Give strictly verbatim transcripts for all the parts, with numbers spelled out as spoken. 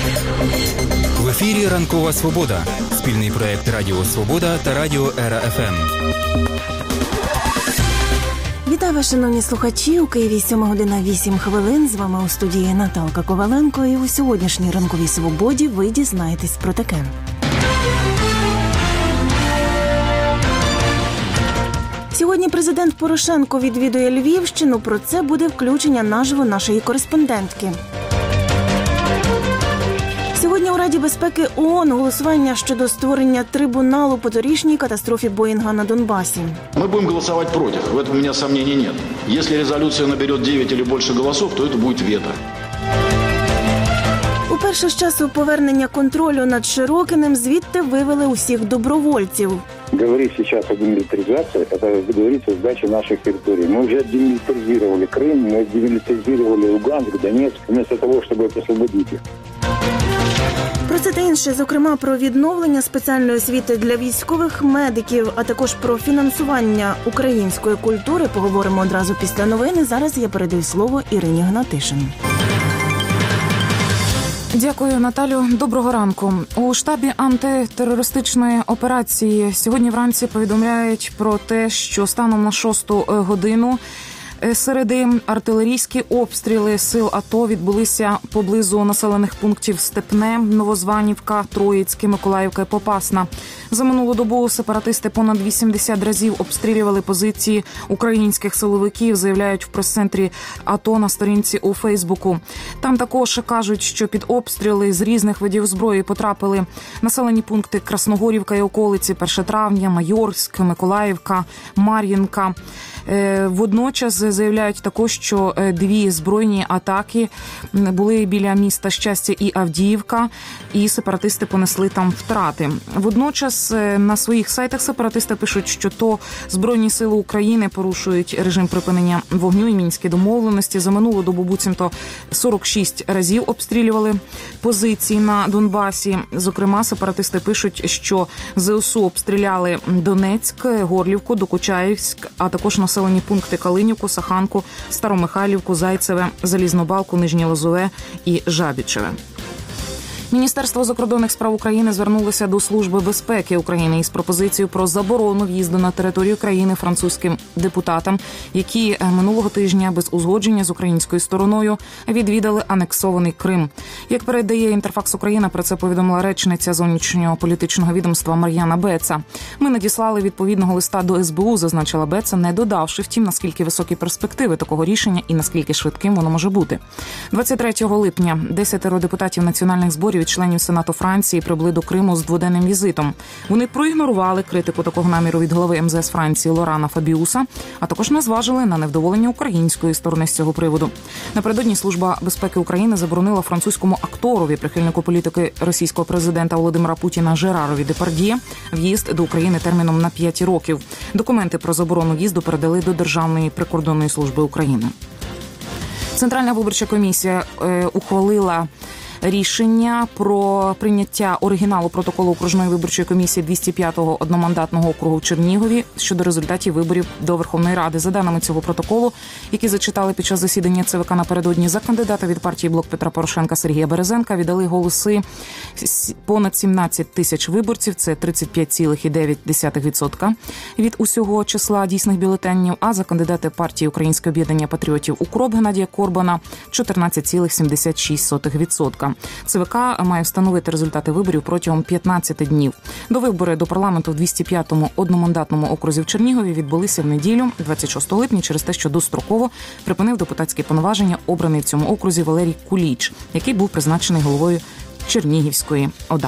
В ефірі «Ранкова Свобода» – спільний проєкт Радіо Свобода та Радіо Ера еф ем. Вітаю вас, шановні слухачі. У Києві сьома година вісім хвилин. З вами у студії Наталка Коваленко. І у сьогоднішній «Ранковій Свободі» ви дізнаєтесь про таке. Сьогодні президент Порошенко відвідує Львівщину. Про це буде включення наживо нашої кореспондентки. Сьогодні у Раді безпеки ООН голосування щодо створення трибуналу по торішній катастрофі Боїнга на Донбасі. Ми будемо голосувати проти, в этом у мене сомнений нет. Якщо резолюція набере дев'ять або більше голосів, то це буде вето. Уперше з часу повернення контролю над Широкиним звідти вивели усіх добровольців. Говорить сейчас о демилитаризации, это говорится о сдаче наших территорий. Мы уже демилитаризировали Крым, мы демилитаризировали Луганск, Донецк, вместо того, чтобы освободить их. Про це та інше, зокрема, про відновлення спеціальної освіти для військових медиків, а також про фінансування української культури поговоримо одразу після новини. Зараз я передаю слово Ірині Гнатишин. Дякую, Наталю. Доброго ранку. У штабі антитерористичної операції сьогодні вранці повідомляють про те, що станом на шосту годину середи артилерійські обстріли сил АТО відбулися поблизу населених пунктів Степне, Новозванівка, Троїцьке, Миколаївка і Попасна. За минулу добу сепаратисти понад вісімдесят разів обстрілювали позиції українських силовиків, заявляють в прес-центрі АТО на сторінці у Фейсбуку. Там також кажуть, що під обстріли з різних видів зброї потрапили населені пункти Красногорівка і околиці, перше травня, Майорськ, Миколаївка, Мар'їнка. Водночас заявляють також, що дві збройні атаки були біля міста Щастя і Авдіївка, і сепаратисти понесли там втрати. Водночас на своїх сайтах сепаратисти пишуть, що то Збройні сили України порушують режим припинення вогню і мінські домовленості. За минулу добу буцімто сорок шість разів обстрілювали позиції на Донбасі. Зокрема, сепаратисти пишуть, що ЗСУ обстріляли Донецьк, Горлівку, Докучаївськ, а також населені пункти Калинівку, Саханку, Старомихайлівку, Зайцеве, Залізнобалку, Нижнє Лозове і Жабічеве. Міністерство закордонних справ України звернулося до Служби безпеки України із пропозицією про заборону в'їзду на територію країни французьким депутатам, які минулого тижня без узгодження з українською стороною відвідали анексований Крим. Як передає Інтерфакс Україна, про це повідомила речниця зовнішнього політичного відомства Мар'яна Беца. Ми надіслали відповідного листа до ес бе у, зазначила Беца, не додавши, втім, наскільки високі перспективи такого рішення і наскільки швидким воно може бути. двадцять третього липня десятеро депутатів національних зборів від членів Сенату Франції прибули до Криму з дводенним візитом. Вони проігнорували критику такого наміру від голови ем зе ес Франції Лорана Фабіуса, а також не зважили на невдоволення української сторони з цього приводу. Напередодні Служба безпеки України заборонила французькому акторові, прихильнику політики російського президента Володимира Путіна Жерарові Депард'є в'їзд до України терміном на п'ять років. Документи про заборону в'їзду передали до Державної прикордонної служби України. Центральна виборча комісія е, ухвалила рішення про прийняття оригіналу протоколу окружної виборчої комісії двісті п'ятого одномандатного округу в Чернігові щодо результатів виборів до Верховної Ради. За даними цього протоколу, які зачитали під час засідання це ве ка напередодні, за кандидата від партії «Блок Петра Порошенка» Сергія Березенка віддали голоси понад сімнадцять тисяч виборців, це тридцять п'ять цілих дев'ять десятих відсотка від усього числа дійсних бюлетенів, а за кандидата партії «Українське об'єднання патріотів УКРОП» Геннадія Корбана чотирнадцять цілих сімдесят шість сотих відсотка. це ве ка має встановити результати виборів протягом п'ятнадцяти днів. До вибори до парламенту в двісті п'ятому одномандатному окрузі в Чернігові відбулися в неділю, двадцять шостого липня, через те, що достроково припинив депутатські повноваження обраний в цьому окрузі Валерій Куліч, який був призначений головою Чернігівської ОДА.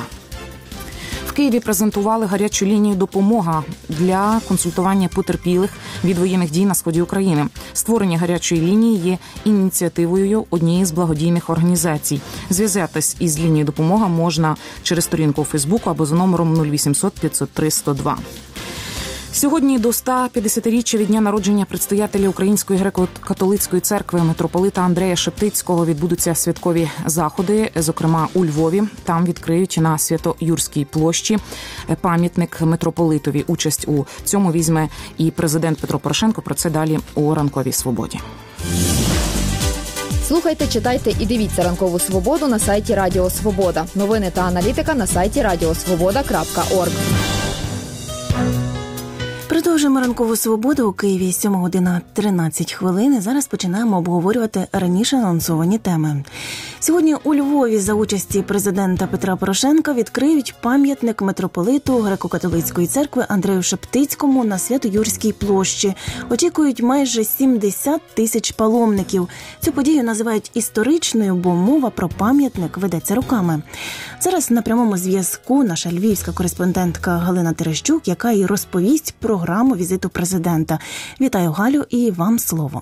В Києві презентували гарячу лінію «Допомога» для консультування потерпілих від воєнних дій на сході України. Створення гарячої лінії є ініціативою однієї з благодійних організацій. Зв'язатись із лінією «Допомога» можна через сторінку у Фейсбуку або за номером нуль вісімсот п'ятсот три сто два. Сьогодні до ста п'ятдесятиріччя від дня народження предстоятеля Української греко-католицької церкви митрополита Андрея Шептицького відбудуться святкові заходи, зокрема у Львові. Там відкриють на Свято-Юрській площі пам'ятник митрополитові. Участь у цьому візьме і президент Петро Порошенко. Про це далі у «Ранковій Свободі». Слухайте, читайте і дивіться «Ранкову свободу» на сайті Радіо Свобода. Новини та аналітика на сайті радіосвобода крапка орг. Продовжуємо «Ранкову свободу» у Києві. сьома година тринадцять хвилин. Зараз починаємо обговорювати раніше анонсовані теми. Сьогодні у Львові за участі президента Петра Порошенка відкриють пам'ятник митрополиту Греко-католицької церкви Андрею Шептицькому на Свято-Юрській площі. Очікують майже сімдесят тисяч паломників. Цю подію називають історичною, бо мова про пам'ятник ведеться роками. Зараз на прямому зв'язку наша львівська кореспондентка Галина Терещук, яка і розповість програму візиту президента. Вітаю, Галю, і вам слово.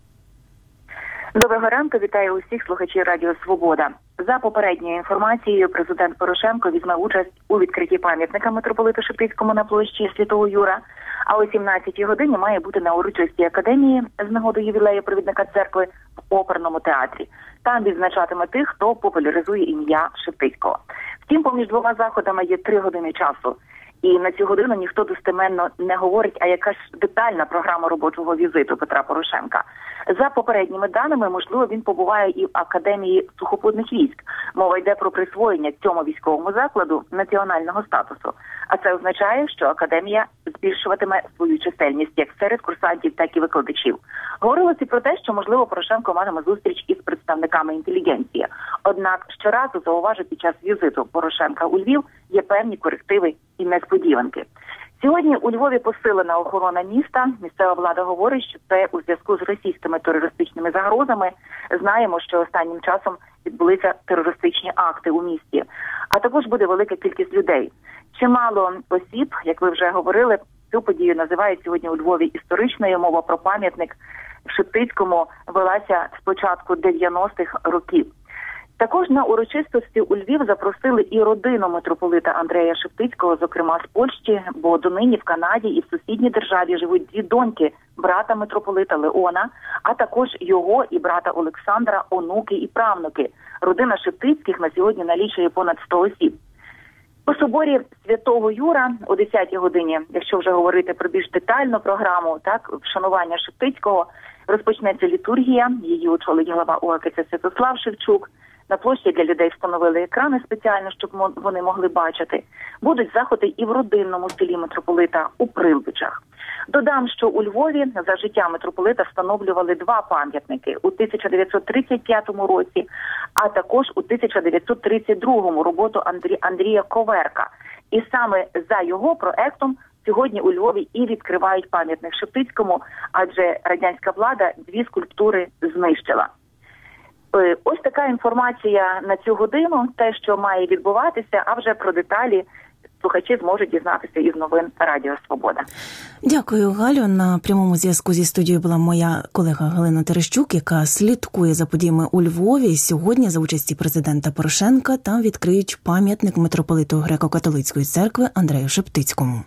Доброго ранку, вітаю усіх слухачів Радіо Свобода. За попередньою інформацією, президент Порошенко візьме участь у відкритті пам'ятника митрополиту Шептицькому на площі Святого Юра, а о сімнадцятій годині має бути на урочистій академії з нагоди ювілею провідника церкви в оперному театрі. Там відзначатиме тих, хто популяризує ім'я Шептицького. Втім, поміж двома заходами є три години часу. І на цю годину ніхто достеменно не говорить, а яка ж детальна програма робочого візиту Петра Порошенка. За попередніми даними, можливо, він побуває і в Академії сухопутних військ. Мова йде про присвоєння цьому військовому закладу національного статусу. А це означає, що Академія збільшуватиме свою чисельність як серед курсантів, так і викладачів. Говорилося про те, що, можливо, Порошенко матиме зустріч із представниками інтелігенції. Однак щоразу, зауважу, під час візиту Порошенка у Львів є певні корективи і несподіванки. Сьогодні у Львові посилена охорона міста. Місцева влада говорить, що це у зв'язку з російськими терористичними загрозами. Знаємо, що останнім часом відбулися терористичні акти у місті. А також буде велика кількість людей. Чимало осіб, як ви вже говорили, цю подію називають сьогодні у Львові історичною. Мова про пам'ятник Шептицькому велася з початку дев'яностих років. Також на урочистості у Львів запросили і родину митрополита Андрея Шептицького, зокрема з Польщі, бо донині в Канаді і в сусідній державі живуть дві доньки брата митрополита Леона, а також його і брата Олександра, онуки і правнуки. Родина Шептицьких на сьогодні налічує понад сто осіб. У соборі Святого Юра о десятій годині, якщо вже говорити про більш детальну програму, так, вшанування Шептицького, розпочнеться літургія, її очолить глава ОАКЦ Святослав Шевчук. На площі для людей встановили екрани спеціально, щоб вони могли бачити. Будуть заходи і в родинному селі митрополита у Прилбичах. Додам, що у Львові за життя митрополита встановлювали два пам'ятники у тисяча дев'ятсот тридцять п'ятому році, а також у тисяча дев'ятсот тридцять другому роботу Андрі... Андрія Коверка. І саме за його проектом сьогодні у Львові і відкривають пам'ятник Шептицькому, адже радянська влада дві скульптури знищила. Ось така інформація на цю годину, те, що має відбуватися, а вже про деталі слухачі зможуть дізнатися із новин Радіо Свобода. Дякую, Галю. На прямому зв'язку зі студією була моя колега Галина Терещук, яка слідкує за подіями у Львові. Сьогодні за участі президента Порошенка там відкриють пам'ятник митрополиту Греко-католицької церкви Андрею Шептицькому.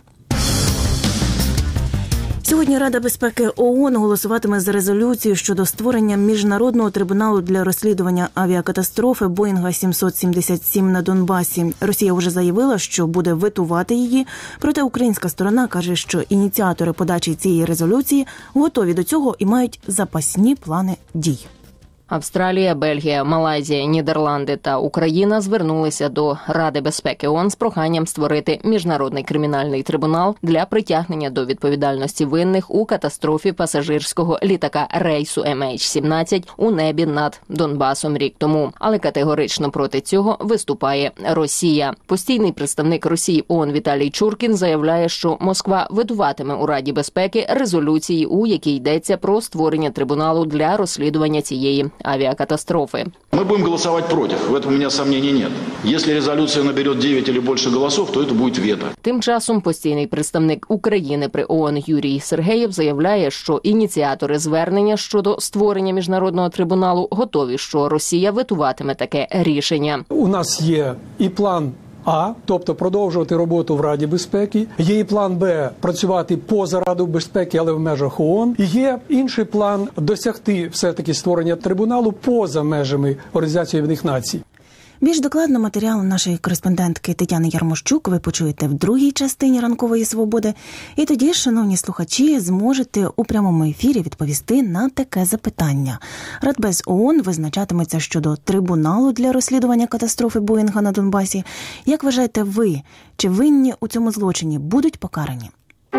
Сьогодні Рада безпеки ООН голосуватиме за резолюцію щодо створення міжнародного трибуналу для розслідування авіакатастрофи Боїнга сімсот сімдесят сім на Донбасі. Росія вже заявила, що буде ветувати її, проте українська сторона каже, що ініціатори подачі цієї резолюції готові до цього і мають запасні плани дій. Австралія, Бельгія, Малайзія, Нідерланди та Україна звернулися до Ради безпеки ООН з проханням створити міжнародний кримінальний трибунал для притягнення до відповідальності винних у катастрофі пасажирського літака рейсу ем ейч сімнадцять у небі над Донбасом рік тому. Але категорично проти цього виступає Росія. Постійний представник Росії ООН Віталій Чуркін заявляє, що Москва ветуватиме у Раді безпеки резолюції, у якій йдеться про створення трибуналу для розслідування цієї авиакатастрофы. Мы будем голосовать против, в этом у меня сомнений нет. Если резолюция наберет девять или больше голосов, то это будет вето. Тим часом постійний представник України при ООН Юрій Сергеєв заявляє, що ініціатори звернення щодо створення міжнародного трибуналу готові, що Росія ветуватиме таке рішення. У нас є і план А, тобто продовжувати роботу в Раді безпеки. Є і план Б – працювати поза Радою безпеки, але в межах ООН. І є інший план – досягти все-таки створення трибуналу поза межами Організації Об'єднаних Націй. Більш докладно матеріал нашої кореспондентки Тетяни Ярмощук ви почуєте в другій частині «Ранкової свободи». І тоді, шановні слухачі, зможете у прямому ефірі відповісти на таке запитання. Радбез ООН визначатиметься щодо трибуналу для розслідування катастрофи Боїнга на Донбасі. Як вважаєте ви, чи винні у цьому злочині будуть покарані?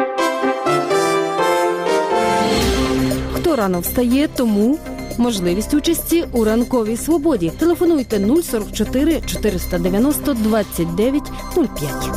Хто рано встає, тому можливість участі у «Ранковій свободі». Телефонуйте нуль сорок чотири чотириста дев'яносто двадцять дев'ять нуль п'ять.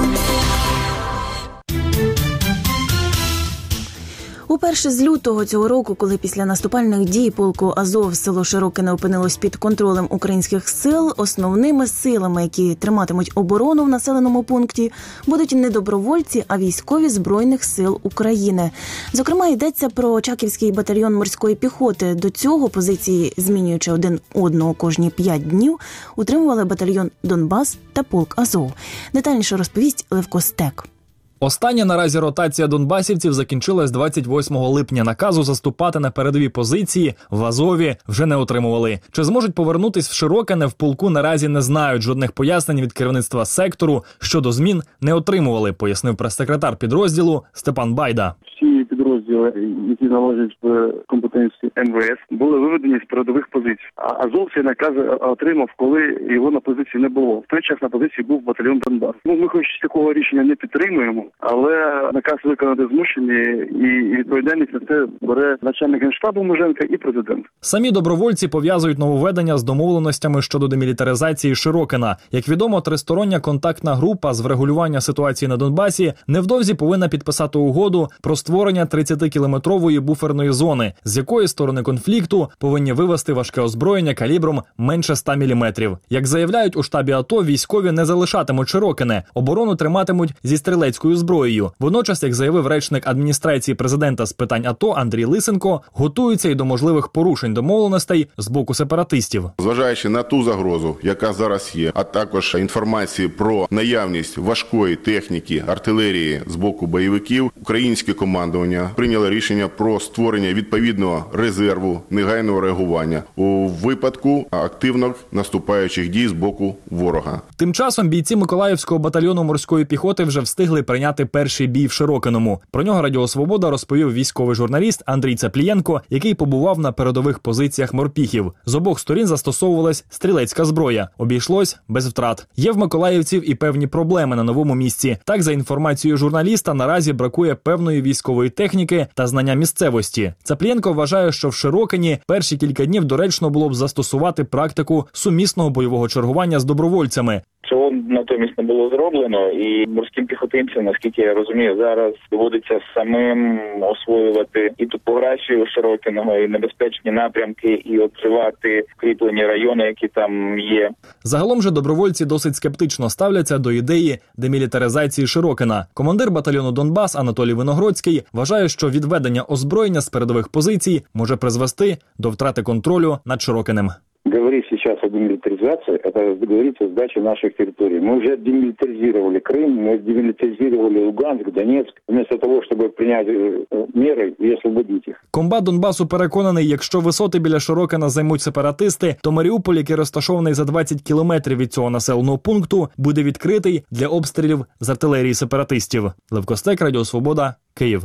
Уперше з лютого цього року, коли після наступальних дій полку Азов село Широкине опинилось під контролем українських сил, основними силами, які триматимуть оборону в населеному пункті, будуть не добровольці, а військові Збройних сил України. Зокрема, йдеться про Очаківський батальйон морської піхоти. До цього позиції, змінюючи один одного кожні п'ять днів, утримували батальйон Донбас та полк Азов. Детальніше розповість Левко Стек. Остання наразі ротація донбасівців закінчилась двадцять восьмого липня. Наказу заступати на передові позиції в Азові вже не отримували. Чи зможуть повернутись в Широкине, в полку наразі не знають. Жодних пояснень від керівництва сектору щодо змін не отримували, пояснив прес-секретар підрозділу Степан Байда. Всі підрозділи, які належать в компетенції ем ве ес, були виведені з передових позицій. А Азов цей наказ отримав, коли його на позиції не було. В той час на позиції був батальйон Донбас. Ну, ми хоч такого рішення не підтримуємо, але наказ виконати змушені, і відповідальність на це бере начальник Генштабу Муженко і президент. Самі добровольці пов'язують нововведення з домовленостями щодо демілітаризації Широкина. Як відомо, тристороння контактна група з врегулювання ситуації на Донбасі невдовзі повинна підписати угоду про створення тридцятикілометрової буферної зони, з якої сторони конфлікту повинні вивести важке озброєння калібром менше ста міліметрів. Як заявляють у штабі АТО, військові не залишатимуть Широкине, оборону триматимуть зі стрілецькою зброєю. Водночас, як заявив речник адміністрації президента з питань АТО Андрій Лисенко, готуються й до можливих порушень домовленостей з боку сепаратистів. Зважаючи на ту загрозу, яка зараз є, а також інформації про наявність важкої техніки, артилерії з боку бойовиків, українське командування прийняло рішення про створення відповідного резерву негайного реагування у випадку активних наступаючих дій з боку ворога. Тим часом бійці Миколаївського батальйону морської піхоти вже встигли прийняти перший бій в Широкиному. Про нього Радіо Свобода розповів військовий журналіст Андрій Цаплієнко, який побував на передових позиціях морпіхів. З обох сторін застосовувалась стрілецька зброя. Обійшлось без втрат. Є в миколаївців і певні проблеми на новому місці. Так, за інформацією журналіста, наразі бракує певної військової техніки та знання місцевості. Цаплієнко вважає, що в Широкині перші кілька днів доречно було б застосувати практику сумісного бойового чергування з добровольцями. Цього натомість не було зроблено, і морським піхотинцям, наскільки я розумію, зараз доводиться самим освоювати і топографію Широкиного, і небезпечні напрямки, і обживати кріплені райони, які там є. Загалом же добровольці досить скептично ставляться до ідеї демілітаризації Широкина. Командир батальйону Донбас Анатолій Виногродський вважає, що відведення озброєння з передових позицій може призвести до втрати контролю над Широкиним. Говорить сейчас о демилитаризации, это говорится о сдаче наших территорий. Мы уже демилитаризировали Крым, мы демилитаризировали Луганск, Донецк, вместо того, чтобы принять меры и освободить их. Комбат Донбасу переконаний, якщо висоти біля Широкина займуть сепаратисти, то Маріуполь, який розташований за двадцять кілометрів від цього населеного пункту, буде відкритий для обстрілів з артилерії сепаратистів. Левко Стек, Радіо Свобода, Київ.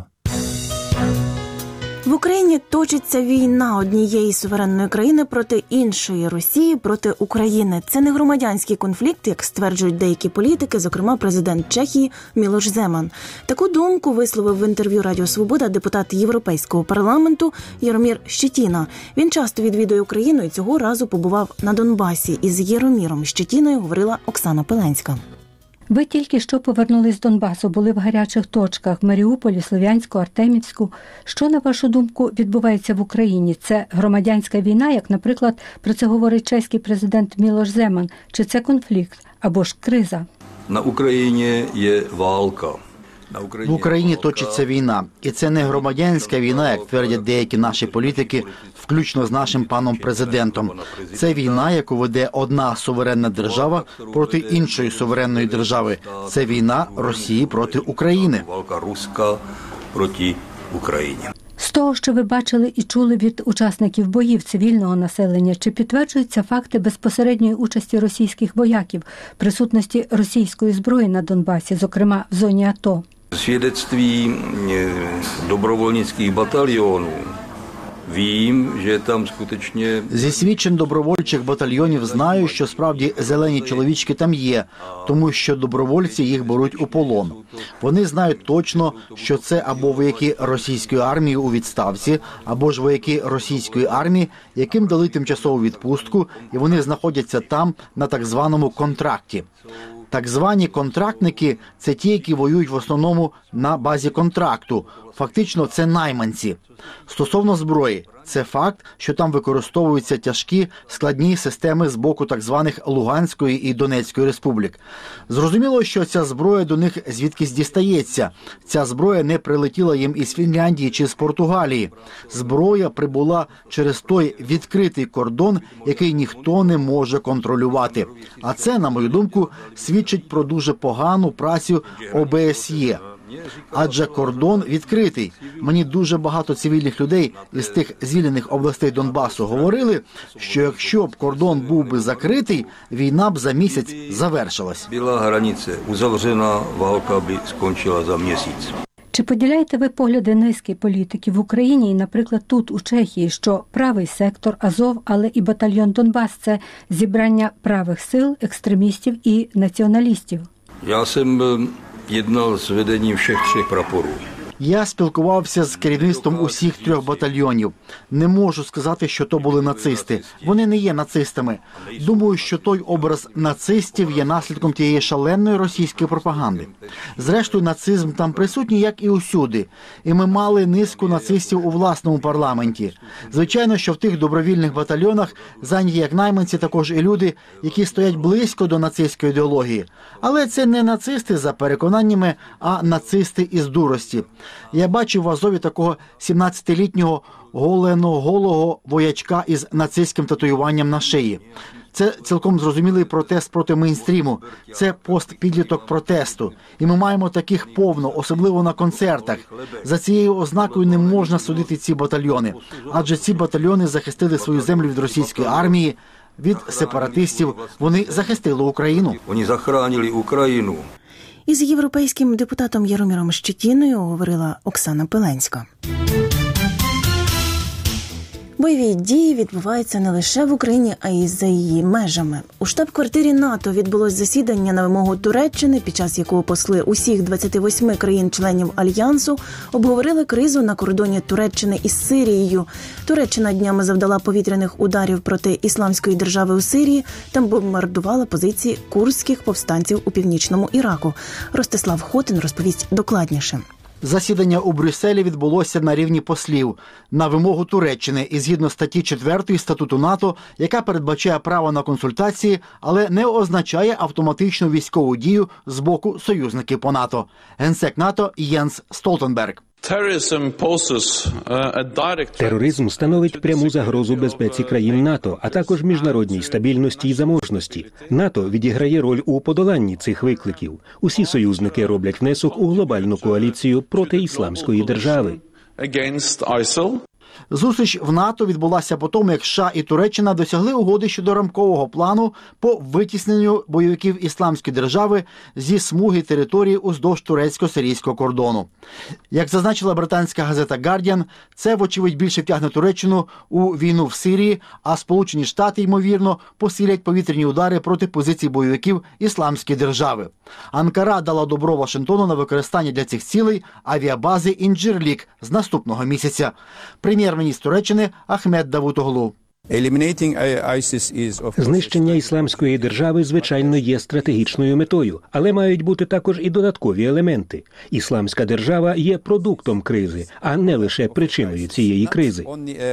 В Україні точиться війна однієї суверенної країни проти іншої – Росії проти України. Це не громадянський конфлікт, як стверджують деякі політики, зокрема президент Чехії Мілош Земан. Таку думку висловив в інтерв'ю Радіо Свобода депутат Європейського парламенту Яромір Щетіна. Він часто відвідує Україну і цього разу побував на Донбасі. Із Яроміром Щетіною говорила Оксана Пеленська. Ви тільки що повернулись з Донбасу, були в гарячих точках – в Маріуполі, Слов'янську, Артемівську. Що, на вашу думку, відбувається в Україні? Це громадянська війна, як, наприклад, про це говорить чеський президент Мілош Земан? Чи це конфлікт? Або ж криза? На Україні є валка. В Україні точиться війна. І це не громадянська війна, як твердять деякі наші політики, включно з нашим паном президентом. Це війна, яку веде одна суверенна держава проти іншої суверенної держави. Це війна Росії проти України. Валка руська проти України. З того, що ви бачили і чули від учасників боїв цивільного населення, чи підтверджуються факти безпосередньої участі російських вояків, присутності російської зброї на Донбасі, зокрема в зоні АТО? Свідectví добровольницьких батальйонів. Вім, що там скутечні... Зі свідчень добровольчих батальйонів знаю, що справді зелені чоловічки там є, тому що добровольці їх беруть у полон. Вони знають точно, що це або вояки російської армії у відставці, або ж вояки російської армії, яким дали тимчасову відпустку, і вони знаходяться там на так званому контракті. Так звані контрактники – це ті, які воюють в основному на базі контракту. Фактично, це найманці. Стосовно зброї, це факт, що там використовуються тяжкі, складні системи з боку так званих Луганської і Донецької республік. Зрозуміло, що ця зброя до них звідкись дістається. Ця зброя не прилетіла їм із Фінляндії чи з Португалії. Зброя прибула через той відкритий кордон, який ніхто не може контролювати. А це, на мою думку, свідчить про дуже погану працю О Б С Є. Адже кордон відкритий. Мені дуже багато цивільних людей із тих звільнених областей Донбасу говорили, що якщо б кордон був би закритий, війна б за місяць завершилась. Біла границя узавжена, валка б скончила за місяць. Чи поділяєте ви погляди низки політиків в Україні і, наприклад, тут, у Чехії, що правий сектор Азов, але і батальйон Донбас – це зібрання правих сил, екстремістів і націоналістів? Я сам єднав з веденням всіх трьох прапорів. Я спілкувався з керівництвом усіх трьох батальйонів. Не можу сказати, що то були нацисти. Вони не є нацистами. Думаю, що той образ нацистів є наслідком тієї шаленої російської пропаганди. Зрештою, нацизм там присутній, як і усюди. І ми мали низку нацистів у власному парламенті. Звичайно, що в тих добровільних батальйонах зайняті як найманці також і люди, які стоять близько до нацистської ідеології. Але це не нацисти за переконаннями, а нацисти із дурості. Я бачив в Азові такого сімнадцятилітнього голено-голого воячка із нацистським татуюванням на шиї. Це цілком зрозумілий протест проти мейнстріму. Це постпідліток протесту. І ми маємо таких повно, особливо на концертах. За цією ознакою не можна судити ці батальйони. Адже ці батальйони захистили свою землю від російської армії, від сепаратистів. Вони захистили Україну. Вони захоронили Україну. Із європейським депутатом Яроміром Щетіною говорила Оксана Пеленська. Бойові дії відбуваються не лише в Україні, а й за її межами. У штаб-квартирі НАТО відбулось засідання на вимогу Туреччини, під час якого посли усіх двадцяти восьми країн-членів Альянсу обговорили кризу на кордоні Туреччини із Сирією. Туреччина днями завдала повітряних ударів проти Ісламської держави у Сирії та бомбардувала позиції курдських повстанців у північному Іраку. Ростислав Хотин розповість докладніше. Засідання у Брюсселі відбулося на рівні послів на вимогу Туреччини і згідно статті четвертої Статуту НАТО, яка передбачає право на консультації, але не означає автоматичну військову дію з боку союзників по НАТО. Генсек НАТО Єнс Столтенберг. Тероризм становить пряму загрозу безпеці країн НАТО, а також міжнародній стабільності і заможності. НАТО відіграє роль у подоланні цих викликів. Усі союзники роблять внесок у глобальну коаліцію проти Ісламської держави. Зустріч в НАТО відбулася по тому, як США і Туреччина досягли угоди щодо рамкового плану по витісненню бойовиків Ісламської держави зі смуги території уздовж турецько-сирійського кордону. Як зазначила британська газета «Гардіан», це, вочевидь, більше втягне Туреччину у війну в Сирії, а Сполучені Штати, ймовірно, посилять повітряні удари проти позицій бойовиків Ісламської держави. Анкара дала добро Вашингтону на використання для цих цілей авіабази «Інджирлік» з наступного місяця. Прем'єр-міністр Туреччини Ахмед Давутоглу. Знищення Ісламської держави, звичайно, є стратегічною метою, але мають бути також і додаткові елементи. Ісламська держава є продуктом кризи, а не лише причиною цієї кризи.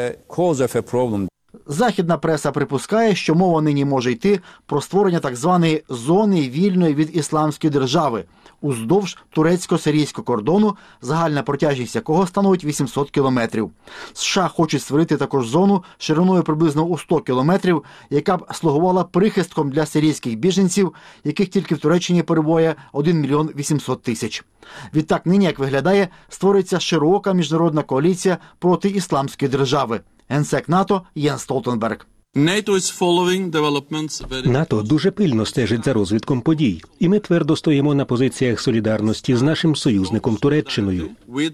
Західна преса припускає, що мова нині може йти про створення так званої зони вільної від Ісламської держави. уздовж турецько-сирійського кордону, загальна протяжність якого становить вісімсот кілометрів. США хочуть створити також зону шириною приблизно у сто кілометрів, яка б слугувала прихистком для сирійських біженців, яких тільки в Туреччині перебуває один мільйон вісімсот тисяч. Відтак нині, як виглядає, створюється широка міжнародна коаліція проти ісламської держави. Генсек НАТО Єнс Столтенберг. НАТО дуже пильно стежить за розвитком подій, і ми твердо стоїмо на позиціях солідарності з нашим союзником Туреччиною.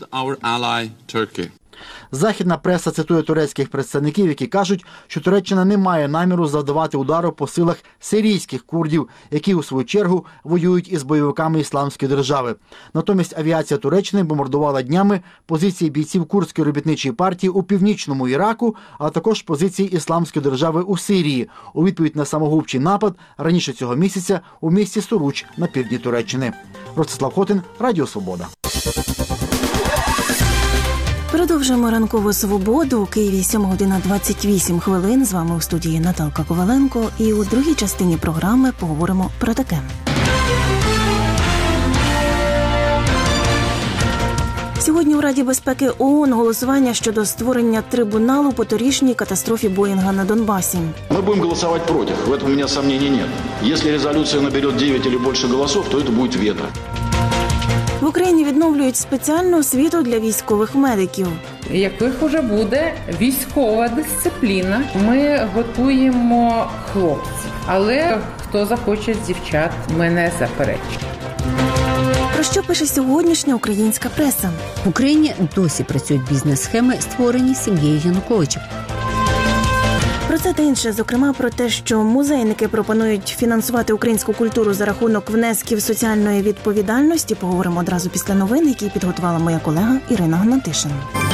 Західна преса цитує турецьких представників, які кажуть, що Туреччина не має наміру завдавати удару по силах сирійських курдів, які у свою чергу воюють із бойовиками Ісламської держави. Натомість авіація Туреччини бомбардувала днями позиції бійців Курдської робітничої партії у північному Іраку, а також позиції Ісламської держави у Сирії у відповідь на самогубчий напад раніше цього місяця у місті Суруч на півдні Туреччини. Ростислав Хотин, Радіо Свобода. Продовжуємо ранкову свободу. У Києві сьома година двадцять вісім хвилин. З вами у студії Наталка Коваленко. І у другій частині програми поговоримо про таке. Сьогодні у Раді безпеки ООН голосування щодо створення трибуналу по торішній катастрофі Боїнга на Донбасі. Мы будем голосовать против, в этом у меня сомнений нет. Если резолюция наберет девять или больше голосов, то это будет вето. В Україні відновлюють спеціальну освіту для військових медиків. Яких вже буде військова дисципліна, ми готуємо хлопців. Але хто захоче з дівчат, ми не заперечуємо. Про що пише сьогоднішня українська преса? В Україні досі працюють бізнес-схеми, створені сім'єю Януковича. Про це та інше, зокрема про те, що музейники пропонують фінансувати українську культуру за рахунок внесків соціальної відповідальності, поговоримо одразу після новин, які підготувала моя колега Ірина Гнатишин.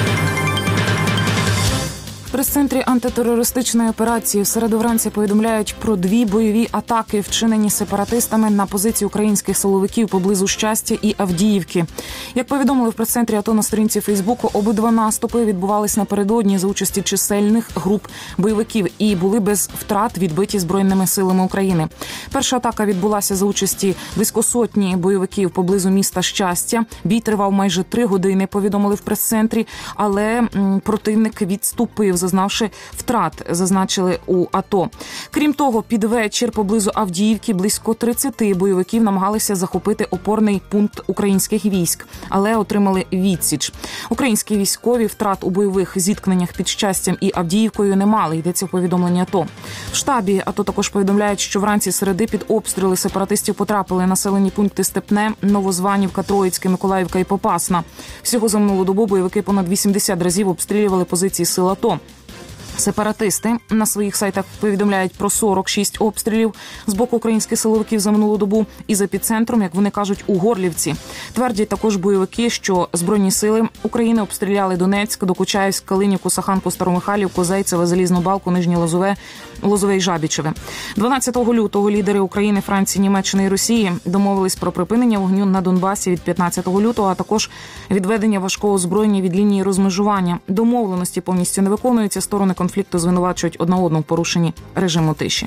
В прес-центрі антитерористичної операції в середу вранці повідомляють про дві бойові атаки, вчинені сепаратистами на позиції українських силовиків поблизу Щастя і Авдіївки. Як повідомили в прес-центрі АТО на сторінці Фейсбуку, обидва наступи відбувались напередодні за участі чисельних груп бойовиків і були без втрат відбиті Збройними силами України. Перша атака відбулася за участі близько сотні бойовиків поблизу міста Щастя. Бій тривав майже три години, повідомили в прес-центрі, але м, противник відступив, зазнавши втрат, зазначили у АТО. Крім того, під вечір поблизу Авдіївки близько тридцять бойовиків намагалися захопити опорний пункт українських військ, але отримали відсіч. Українські військові втрат у бойових зіткненнях під Щастям і Авдіївкою не мали, йдеться в повідомленні АТО. В штабі АТО також повідомляють, що вранці середи під обстріли сепаратистів потрапили населені пункти Степне, Новозванівка, Троїцьке, Миколаївка і Попасна. Всього за минулу добу бойовики понад вісімдесят разів обстрілювали позиції сил АТО. Сепаратисти на своїх сайтах повідомляють про сорок шість обстрілів з боку українських силовиків за минулу добу із епіцентром, як вони кажуть, у Горлівці. Твердять також бойовики, що Збройні сили України обстріляли Донецьк, Докучаївськ, Калинівку, Саханку, Старомихайлівку, Зайцеве, Залізну Балку, Нижнє Лозове, Лозове і Жабічеве. дванадцятого лютого лідери України, Франції, Німеччини і Росії домовились про припинення вогню на Донбасі від п'ятнадцятого лютого, а також відведення важкого озброєння від лінії розмежування. Домовленості повністю не виконуються, сторони конфлікту звинувачують одна одну в порушенні режиму тиші.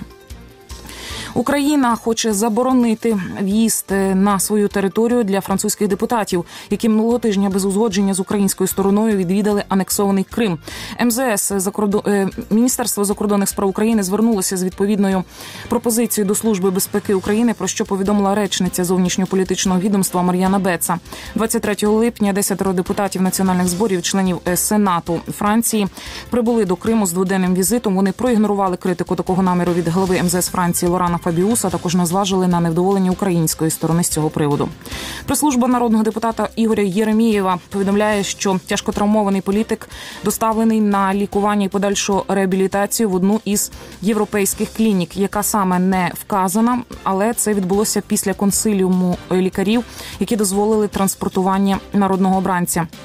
Україна хоче заборонити в'їзд на свою територію для французьких депутатів, які минулого тижня без узгодження з українською стороною відвідали анексований Крим. МЗС, закордон... Міністерство закордонних справ України звернулося з відповідною пропозицією до Служби безпеки України, про що повідомила речниця зовнішньополітичного відомства Мар'яна Беца. двадцять третього липня десятеро депутатів національних зборів, членів Сенату Франції, прибули до Криму з дводенним візитом. Вони проігнорували критику такого наміру від голови МЗС Франції Лорана Фабіуса, також назважили на невдоволення української сторони з цього приводу. Прес-служба народного депутата Ігоря Єремєєва повідомляє, що тяжкотравмований політик доставлений на лікування і подальшу реабілітацію в одну із європейських клінік, яка саме не вказана, але це відбулося після консиліуму лікарів, які дозволили транспортування народного обранця.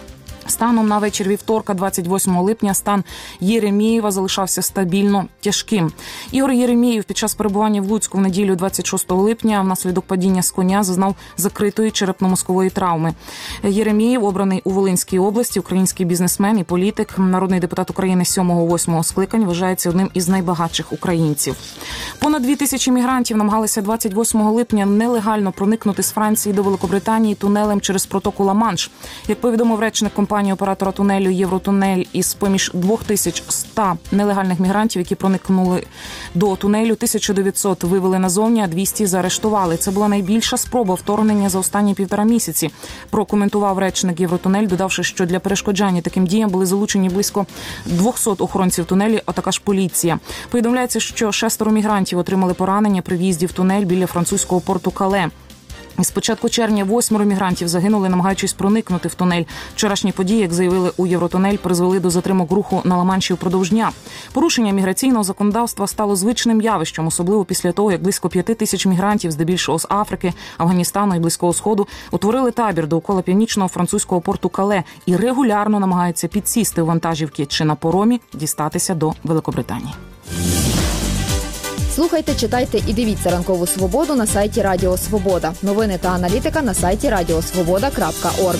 Станом на вечір вівторка, двадцять восьмого липня, стан Єремєєва залишався стабільно тяжким. Ігор Єремєєв під час перебування в Луцьку в неділю двадцять шостого липня внаслідок падіння з коня зазнав закритої черепно-мозкової травми. Єремєєв, обраний у Волинській області, український бізнесмен і політик, народний депутат України сьомого-восьмого скликань, вважається одним із найбагатших українців. Понад дві тисячі мігрантів намагалися двадцять восьмого липня нелегально проникнути з Франції до Великобританії тунелем через протоку Ла-Манш. Як повідомив речник компанії оператора тунелю «Євротунель», із поміж дві тисячі сто нелегальних мігрантів, які проникнули до тунелю, тисячу дев'ятсот вивели назовні, а двісті заарештували. Це була найбільша спроба вторгнення за останні півтора місяці, прокоментував речник «Євротунель», додавши, що для перешкоджання таким діям були залучені близько двісті охоронців тунелі, а також поліція. Повідомляється, що шестеро мігрантів отримали поранення при в'їзді в тунель біля французького порту Кале. З початку червня восьмеро мігрантів загинули, намагаючись проникнути в тунель. Вчорашні події, як заявили у Євротунель, призвели до затримок руху на Ла-Манші впродовж дня. Порушення міграційного законодавства стало звичним явищем, особливо після того, як близько п'яти тисяч мігрантів, здебільшого з Африки, Афганістану і Близького Сходу, утворили табір довкола північного французького порту Кале і регулярно намагаються підсісти у вантажівки чи на поромі дістатися до Великобританії. Слухайте, читайте і дивіться «Ранкову свободу» на сайті Радіо Свобода. Новини та аналітика на сайті радіосвобода крапка орг.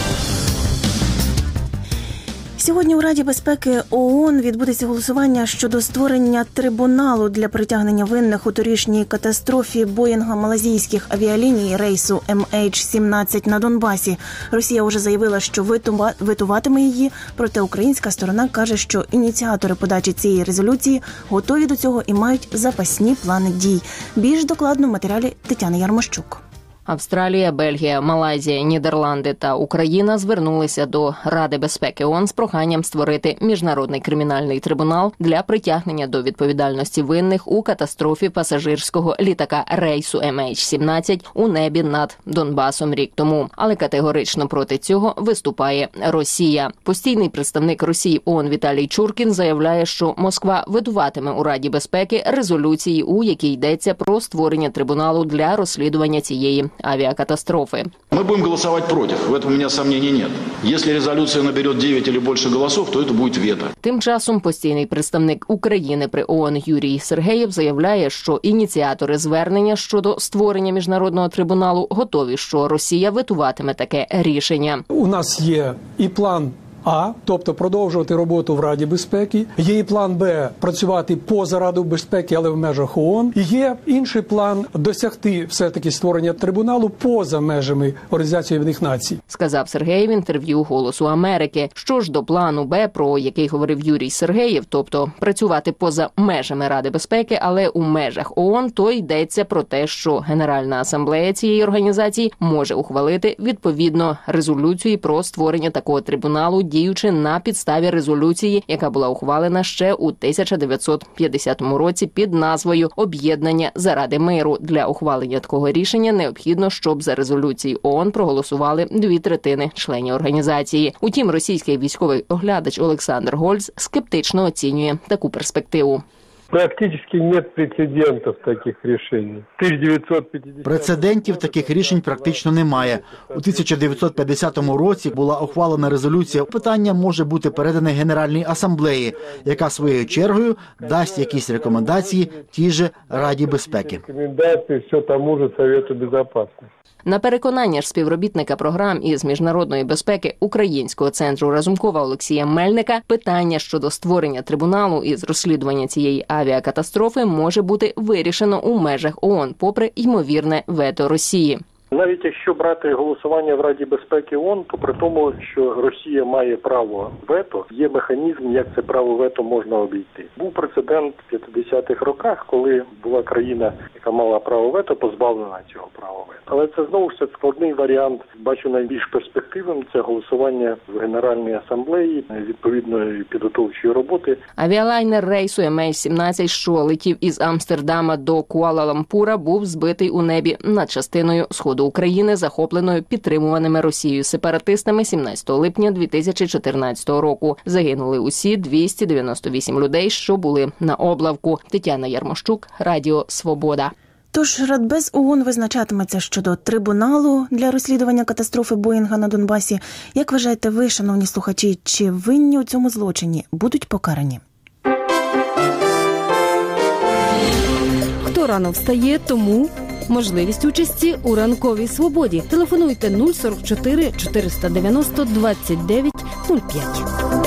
Сьогодні у Раді безпеки ООН відбудеться голосування щодо створення трибуналу для притягнення винних у торішній катастрофі Боїнга малазійських авіаліній рейсу Ем Ейч сімнадцять на Донбасі. Росія вже заявила, що витуватиме її, проте українська сторона каже, що ініціатори подачі цієї резолюції готові до цього і мають запасні плани дій. Більш докладно в матеріалі Тетяни Ярмощук. Австралія, Бельгія, Малайзія, Нідерланди та Україна звернулися до Ради безпеки ООН з проханням створити міжнародний кримінальний трибунал для притягнення до відповідальності винних у катастрофі пасажирського літака рейсу Ем Ейч сімнадцять у небі над Донбасом рік тому. Але категорично проти цього виступає Росія. Постійний представник Росії ООН Віталій Чуркін заявляє, що Москва витуватиме у Раді безпеки резолюції, у якій йдеться про створення трибуналу для розслідування цієї авиакатастрофы. Мы будем голосовать против, в этом у меня сомнений нет. Если резолюция наберет девять или больше голосов, то это будет вето. Тим часом постійний представник України при ООН Юрій Сергеєв заявляє, що ініціатори звернення щодо створення міжнародного трибуналу готові, що Росія витуватиме таке рішення. У нас є і план А, тобто продовжувати роботу в Раді безпеки. Є і план Б – працювати поза Радою безпеки, але в межах ООН. І є інший план – досягти все-таки створення трибуналу поза межами Організації Об'єднаних Націй. Сказав Сергеєв в інтерв'ю «Голосу Америки». Що ж до плану Б, про який говорив Юрій Сергеєв, тобто працювати поза межами Ради безпеки, але у межах ООН, то йдеться про те, що Генеральна асамблея цієї організації може ухвалити відповідно резолюцію про створення такого трибуналу, діючи на підставі резолюції, яка була ухвалена ще у тисяча дев'ятсот п'ятдесятому році під назвою «Об'єднання заради миру». Для ухвалення такого рішення необхідно, щоб за резолюцією ООН проголосували дві третини членів організації. Утім, російський військовий оглядач Олександр Гольц скептично оцінює таку перспективу. Практически нет прецедентов таких рішень. Прецедентів таких рішень практично немає. У тисяча дев'ятсот п'ятдесятому році була ухвалена резолюція. Питання може бути передане Генеральній асамблеї, яка своєю чергою дасть якісь рекомендації тій же Раді безпеки. Рекомендації все тому же Совету безопасності. На переконання ж співробітника програм із міжнародної безпеки Українського центру Разумкова Олексія Мельника, питання щодо створення трибуналу із розслідування цієї авіакатастрофи може бути вирішено у межах ООН, попри ймовірне вето Росії. Навіть якщо брати голосування в Раді безпеки ООН, то при тому, що Росія має право вето, є механізм, як це право вето можна обійти. Був прецедент в п'ятдесятих роках, коли була країна, яка мала право вето, позбавлена цього права вето. Але це знову ж складний варіант. Бачу найбільш перспективним – це голосування в Генеральній асамблеї, відповідної підготовчої роботи. Авіалайнер рейсу Ем Ейч сімнадцять, що летів із Амстердама до Куала-Лумпура, був збитий у небі над частиною сходу України, захопленою підтримуваними Росією сепаратистами сімнадцятого липня дві тисячі чотирнадцятого року. Загинули усі двісті дев'яносто вісім людей, що були на облавку. Тетяна Ярмощук, Радіо Свобода. Тож Радбез ООН визначатиметься щодо трибуналу для розслідування катастрофи Боїнга на Донбасі. Як вважаєте ви, шановні слухачі, чи винні у цьому злочині будуть покарані? Хто рано встає, тому можливість участі у ранковій свободі. Телефонуйте нуль сорок чотири чотириста дев'яносто двадцять дев'ять нуль п'ять.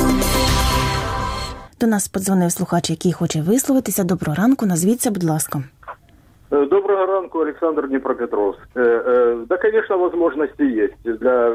До нас подзвонив слухач, який хоче висловитися. Доброго ранку, назвіться, будь ласка. Доброго ранку, Александр, Днепропетровск. Да, конечно, возможности есть. Для...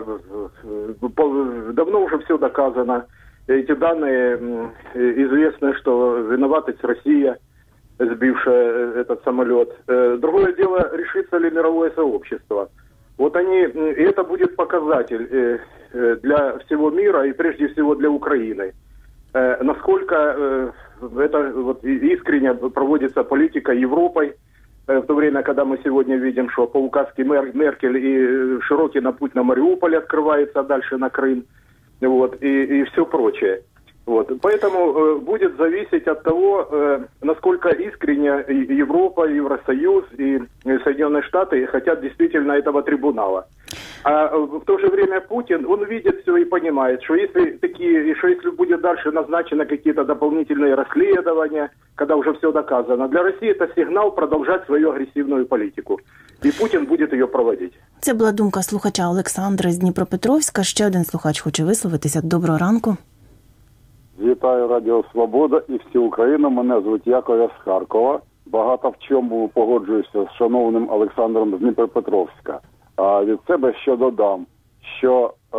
Давно уже все доказано. Эти данные известны, что виноватость Россия, сбившая этот самолет. Другое дело, решится ли мировое сообщество. Вот они, и это будет показатель для всего мира и прежде всего для Украины. Насколько это вот искренне проводится политика Европой, в то время, когда мы сегодня видим, что по указке Меркель и широкий на путь на Мариуполь открывается, дальше на Крым, вот, и, и все прочее. Вот. Поэтому э, будет зависеть от того, э, насколько искренне Европа, Евросоюз и Соединенные Штаты хотят действительно этого трибунала. А в то же время Путин, он видит все и понимает, что если такие, что если будет дальше назначены какие-то дополнительные расследования, когда уже все доказано, для России это сигнал продолжать свою агрессивную политику. І Путін буде її проводити. Це була думка слухача Олександра з Дніпропетровська. Ще один слухач хоче висловитися. Доброго ранку. Вітаю Радіо Свобода і всю Україну. Мене звуть Яков, я з Харкова. Багато в чому погоджуюся з шановним Олександром з Дніпропетровська. А від себе ще додам, що е,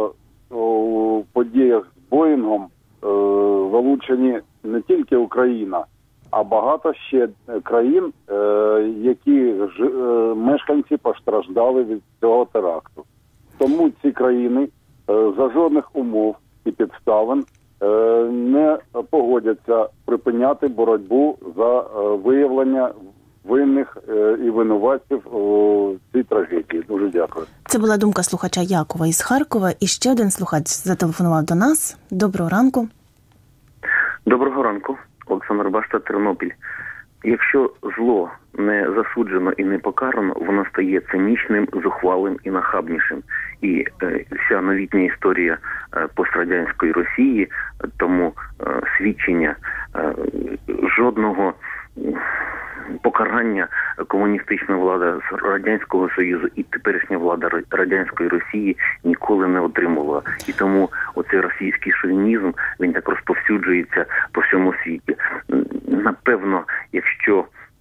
у подіях з Боїнгом е, залучені не тільки Україна, а багато ще країн, е, які ж, е, мешканці постраждали від цього теракту. Тому ці країни е, за жодних умов і підставин е, не погодяться припиняти боротьбу за е, виявлення винних е, і винуватців у цій трагедії. Дуже дякую. Це була думка слухача Якова із Харкова. І ще один слухач зателефонував до нас. Доброго ранку. Доброго ранку. Олександр Башта, Тернопіль. Якщо зло не засуджено і не покарано, воно стає цинічним, зухвалим і нахабнішим. І е, вся новітня історія е, пострадянської Росії, тому е, свідчення е, жодного покарання комуністична влада з Радянського Союзу і теперішня влада Радянської Росії ніколи не отримувала. І тому оцей російський шовінізм, він так розповсюджується по всьому світі. Напевно, якщо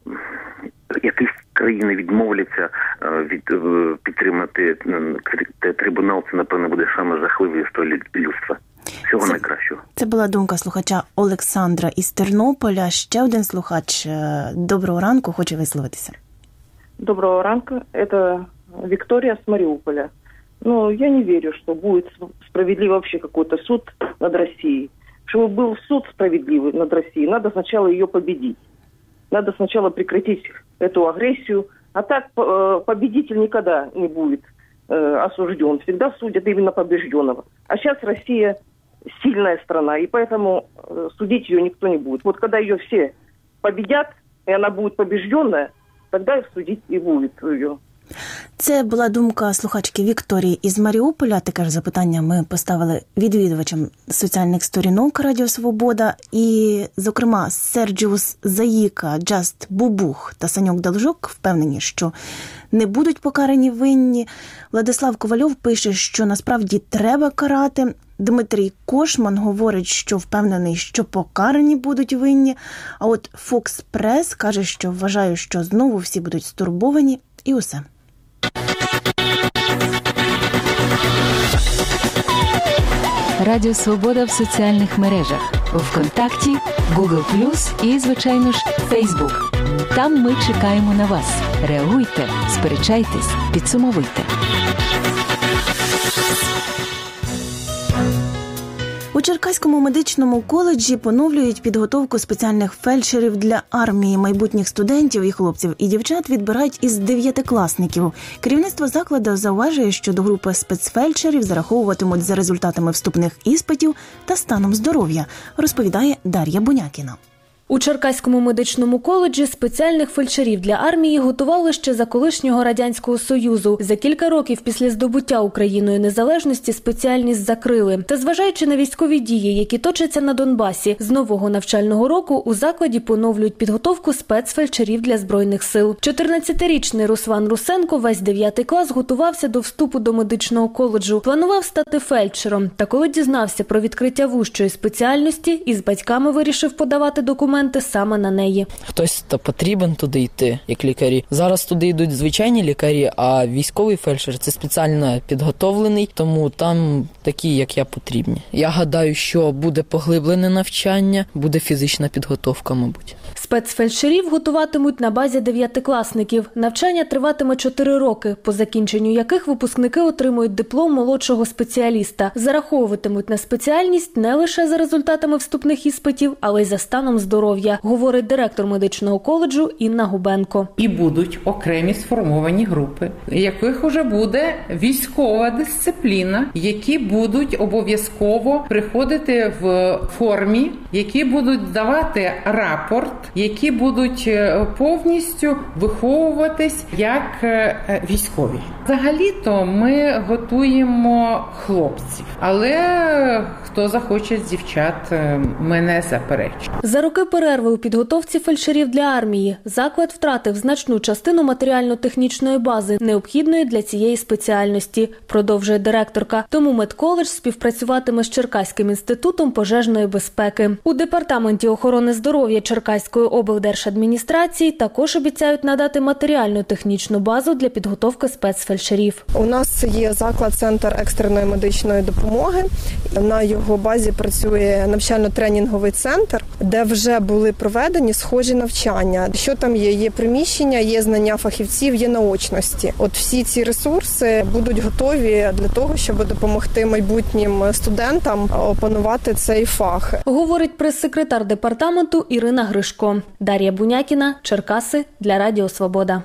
якісь країни відмовляться від підтримати трибунал, це, напевно, буде саме жахливою історією людства. Всього це, найкращого. Це була думка слухача Олександра із Тернополя. Ще один слухач. Доброго ранку, хоче висловитися. Доброго ранку. Это Виктория с Мариуполя. Но я не верю, что будет справедливый вообще какой-то суд над Россией. Чтобы был суд справедливый над Россией, надо сначала ее победить. Надо сначала прекратить эту агрессию. А так победитель никогда не будет осужден. Всегда судят именно побежденного. А сейчас Россия сильная страна, и поэтому судить ее никто не будет. Вот когда ее все победят, и она будет побежденная, тогда судить и будет ее. Це була думка слухачки Вікторії із Маріуполя. Таке ж запитання ми поставили відвідувачам соціальних сторінок Радіо Свобода. І, зокрема, Серджіус Заїка, Джаст Бубух та Саньок Должок впевнені, що не будуть покарані винні. Владислав Ковальов пише, що насправді треба карати. Дмитрій Кошман говорить, що впевнений, що покарані будуть винні. А от Фокс Прес каже, що вважає, що знову всі будуть стурбовані. І усе. Радіо Свобода в соціальних мережах. ВКонтакті, Google плюс і, звичайно ж, Фейсбук. Там ми чекаємо на вас. Реагуйте, сперечайтесь, підсумовуйте. У Черкаському медичному коледжі поновлюють підготовку спеціальних фельдшерів для армії. Майбутніх студентів і хлопців і дівчат відбирають із дев'ятикласників. Керівництво закладу зауважує, що до групи спецфельдшерів зараховуватимуть за результатами вступних іспитів та станом здоров'я, розповідає Дар'я Бунякіна. У Черкаському медичному коледжі спеціальних фельдшерів для армії готували ще за колишнього Радянського Союзу. За кілька років після здобуття Україною незалежності спеціальність закрили. Та зважаючи на військові дії, які точаться на Донбасі, з нового навчального року у закладі поновлюють підготовку спецфельдшерів для Збройних сил. чотирнадцятирічний Руслан Русенко весь дев'ятий клас готувався до вступу до медичного коледжу. Планував стати фельдшером. Та коли дізнався про відкриття вужчої спеціальності, із батьками вирішив подавати документи саме на неї. Хтось то потрібен туди йти, як лікарі. Зараз туди йдуть звичайні лікарі, а військовий фельдшер – це спеціально підготовлений, тому там такі, як я, потрібні. Я гадаю, що буде поглиблене навчання, буде фізична підготовка, мабуть. Спецфельдшерів готуватимуть на базі дев'ятикласників. Навчання триватиме чотири роки, по закінченню яких випускники отримують диплом молодшого спеціаліста. Зараховуватимуть на спеціальність не лише за результатами вступних іспитів, але й за станом здоров'я, говорить директор медичного коледжу Інна Губенко. І будуть окремі сформовані групи, яких уже буде військова дисципліна, які будуть обов'язково приходити в формі, які будуть давати рапорт, які будуть повністю виховуватись як військові. Взагалі-то ми готуємо хлопців, але хто захоче з дівчат, ми не заперечуємо. За роки перерви у підготовці фельдшерів для армії заклад втратив значну частину матеріально-технічної бази, необхідної для цієї спеціальності, продовжує директорка. Тому медколедж співпрацюватиме з Черкаським інститутом пожежної безпеки. У департаменті охорони здоров'я Черкаської облдержадміністрації також обіцяють надати матеріально-технічну базу для підготовки спецфельдшерів. У нас є заклад-центр екстреної медичної допомоги. На його базі працює навчально-тренінговий центр, де вже були проведені схожі навчання. Що там є? Є приміщення, є знання фахівців, є наочності. От всі ці ресурси будуть готові для того, щоб допомогти майбутнім студентам опанувати цей фах. Говорить прес-секретар департаменту Ірина Гришко. Дар'я Бунякіна, Черкаси, для Радіо Свобода.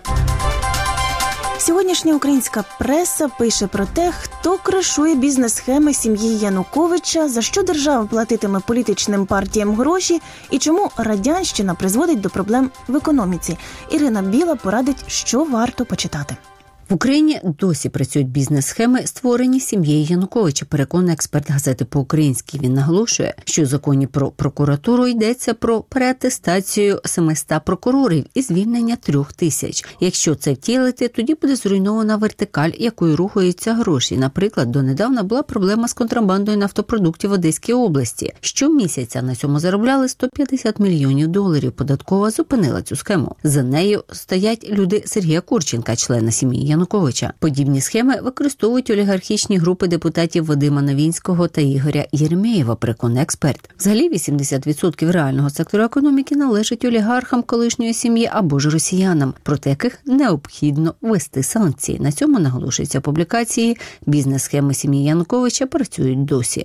Сьогоднішня українська преса пише про те, хто кришує бізнес-схеми сім'ї Януковича, за що держава платитиме політичним партіям гроші і чому радянщина призводить до проблем в економіці. Ірина Біла порадить, що варто почитати. В Україні досі працюють бізнес-схеми, створені сім'єю Януковича, переконує експерт газети «По-українськи». Він наголошує, що у законі про прокуратуру йдеться про переатестацію семисот прокурорів і звільнення трьох тисяч. Якщо це втілити, тоді буде зруйнована вертикаль, якою рухаються гроші. Наприклад, донедавна була проблема з контрабандою нафтопродуктів в Одеській області. Щомісяця на цьому заробляли сто п'ятдесят мільйонів доларів. Податкова зупинила цю схему. За нею стоять люди Сергія Курченка, члена сім'ї Януковича. Януковича. Подібні схеми використовують олігархічні групи депутатів Вадима Новінського та Ігоря Єремєєва, переконує експерт. Взагалі вісімдесят відсотків реального сектору економіки належить олігархам колишньої сім'ї або ж росіянам, проти яких необхідно ввести санкції. На цьому наголошується публікації «Бізнес-схеми сім'ї Януковича працюють досі».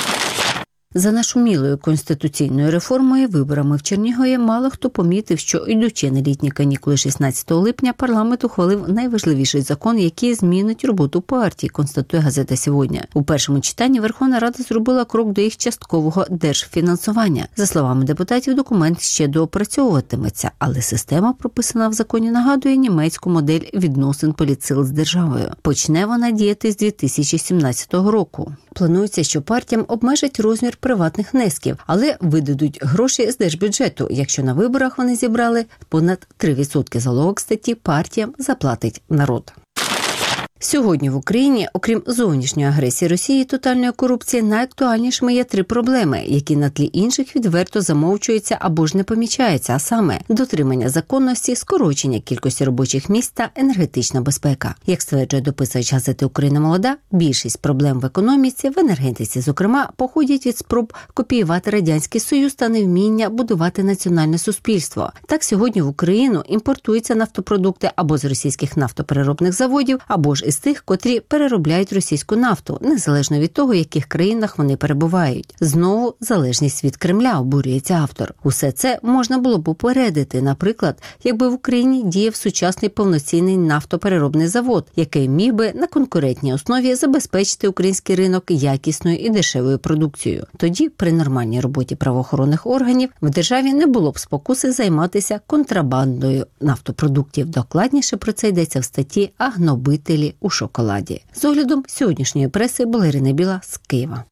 За нашумілою конституційною реформою, виборами в Чернігові, мало хто помітив, що, йдучи на літні канікули шістнадцятого липня, парламент ухвалив найважливіший закон, який змінить роботу партії, констатує газета «Сьогодні». У першому читанні Верховна Рада зробила крок до їх часткового держфінансування. За словами депутатів, документ ще доопрацьовуватиметься, але система, прописана в законі, нагадує німецьку модель відносин політсил з державою. Почне вона діяти з дві тисячі сімнадцятого року. Планується, що партіям обмежать розмір приватних внесків, але видадуть гроші з держбюджету. Якщо на виборах вони зібрали понад три відсотки залогок статті, партіям заплатить народ. Сьогодні в Україні, окрім зовнішньої агресії Росії і тотальної корупції, найактуальнішими є три проблеми, які на тлі інших відверто замовчуються або ж не помічаються, а саме дотримання законності, скорочення кількості робочих місць та енергетична безпека. Як стверджує дописувач газети «Україна молода», більшість проблем в економіці, в енергетиці, зокрема, походять від спроб копіювати Радянський Союз та невміння будувати національне суспільство. Так, сьогодні в Україну імпортуються нафтопродукти або з російських нафтопереробних заводів, або ж із із тих, котрі переробляють російську нафту, незалежно від того, в яких країнах вони перебувають. Знову залежність від Кремля, обурюється автор. Усе це можна було б упередити, наприклад, якби в Україні діяв сучасний повноцінний нафтопереробний завод, який міг би на конкурентній основі забезпечити український ринок якісною і дешевою продукцією. Тоді, при нормальній роботі правоохоронних органів, в державі не було б спокуси займатися контрабандою нафтопродуктів. Докладніше про це йдеться в статті «Агнобителі у шоколаді». З оглядом сьогоднішньої преси була Ірина Біла з Києва.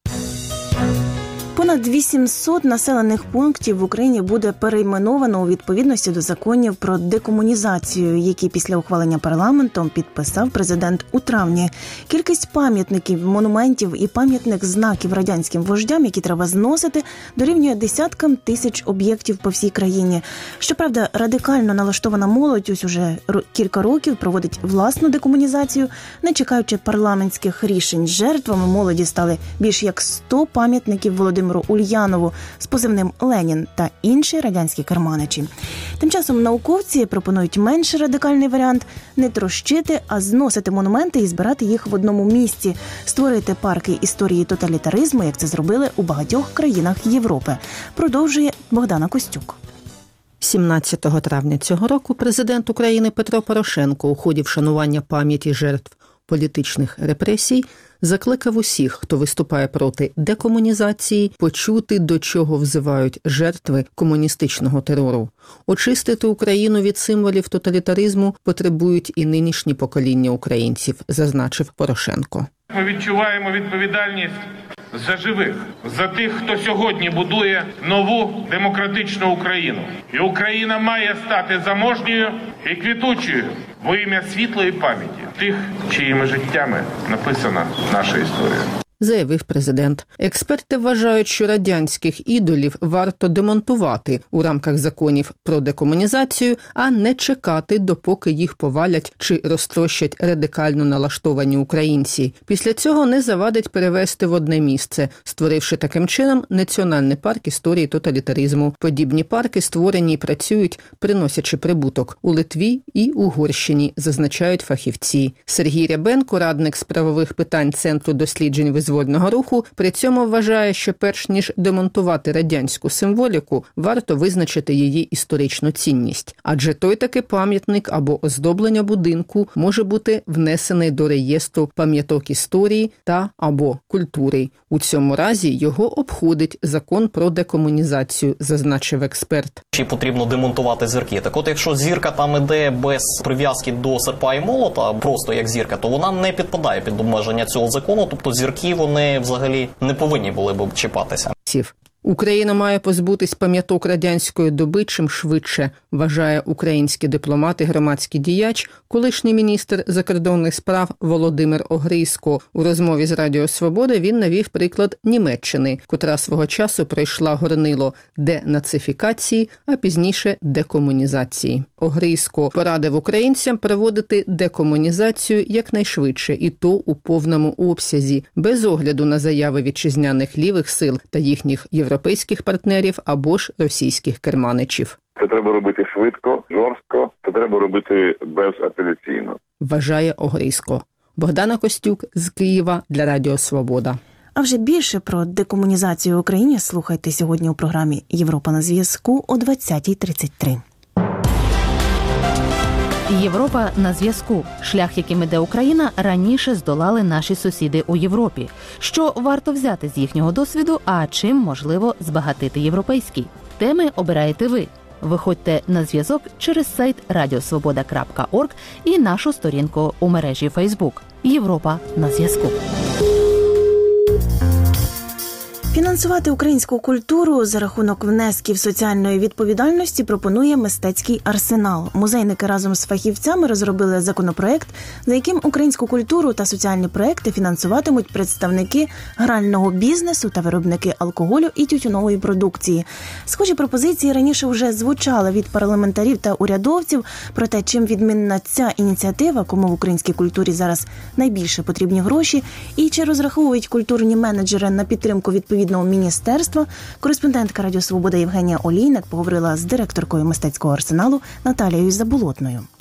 Понад вісімсот населених пунктів в Україні буде перейменовано у відповідності до законів про декомунізацію, які після ухвалення парламентом підписав президент у травні. Кількість пам'ятників, монументів і пам'ятних знаків радянським вождям, які треба зносити, дорівнює десяткам тисяч об'єктів по всій країні. Щоправда, радикально налаштована молодь ось уже кілька років проводить власну декомунізацію, не чекаючи парламентських рішень. Жертвами молоді стали більш як сто пам'ятників Володимиру Ульянову з позивним «Ленін» та інші радянські керманичі. Тим часом науковці пропонують менш радикальний варіант – не трощити, а зносити монументи і збирати їх в одному місці, створити парки історії тоталітаризму, як це зробили у багатьох країнах Європи. Продовжує Богдана Костюк. сімнадцятого травня цього року президент України Петро Порошенко у ході вшанування пам'яті жертв політичних репресій закликав усіх, хто виступає проти декомунізації, почути, до чого взивають жертви комуністичного терору. Очистити Україну від символів тоталітаризму потребують і нинішні покоління українців, зазначив Порошенко. Ми відчуваємо відповідальність за живих, за тих, хто сьогодні будує нову демократичну Україну. І Україна має стати заможньою і квітучою во ім'я світлої пам'яті тих, чиїми життями написана наша історія. Заявив президент. Експерти вважають, що радянських ідолів варто демонтувати у рамках законів про декомунізацію, а не чекати, допоки їх повалять чи розтрощать радикально налаштовані українці. Після цього не завадить перевести в одне місце, створивши таким чином Національний парк історії тоталітаризму. Подібні парки створені і працюють, приносячи прибуток у Литві і Угорщині, зазначають фахівці. Сергій Рябенко, радник з правових питань Центру досліджень визвольного руху, при цьому вважає, що перш ніж демонтувати радянську символіку, варто визначити її історичну цінність. Адже той таки пам'ятник або оздоблення будинку може бути внесений до реєстру пам'яток історії та або культури. У цьому разі його обходить закон про декомунізацію, зазначив експерт. Чи потрібно демонтувати зірки? Так от, якщо зірка там іде без прив'язки до серпа і молота, просто як зірка, то вона не підпадає під обмеження цього закону, тобто зірки вони взагалі не повинні були б чіпатися. Україна має позбутись пам'яток радянської доби чим швидше, вважає український дипломат і громадський діяч, колишній міністр закордонних справ Володимир Огризько. У розмові з Радіо Свобода він навів приклад Німеччини, котра свого часу пройшла горнило денацифікації, а пізніше декомунізації. Огризько порадив українцям проводити декомунізацію якнайшвидше, і то у повному обсязі, без огляду на заяви вітчизняних лівих сил та їхніх європейських партнерів або ж російських керманичів. Це треба робити швидко, жорстко, це треба робити безапеляційно, вважає Огризько. Богдана Костюк з Києва для Радіо Свобода. А вже більше про декомунізацію в Україні слухайте сьогодні у програмі «Європа на зв'язку» о двадцятій тридцять три. Європа на зв'язку. Шлях, яким іде Україна, раніше здолали наші сусіди у Європі. Що варто взяти з їхнього досвіду, а чим можливо збагатити європейський? Теми обираєте ви. Виходьте на зв'язок через сайт радіосвобода крапка орг і нашу сторінку у мережі Фейсбук. Європа на зв'язку. Фінансувати українську культуру за рахунок внесків соціальної відповідальності пропонує мистецький арсенал. Музейники разом з фахівцями розробили законопроект, за яким українську культуру та соціальні проекти фінансуватимуть представники грального бізнесу та виробники алкоголю і тютюнової продукції. Схожі пропозиції раніше вже звучали від парламентарів та урядовців, проте чим відмінна ця ініціатива, кому в українській культурі зараз найбільше потрібні гроші, і чи розраховують культурні менеджери на підтримку відповідальності міністерства, кореспондентка Радіо Свобода Євгенія Олійник поговорила з директоркою мистецького арсеналу Наталією Заболотною.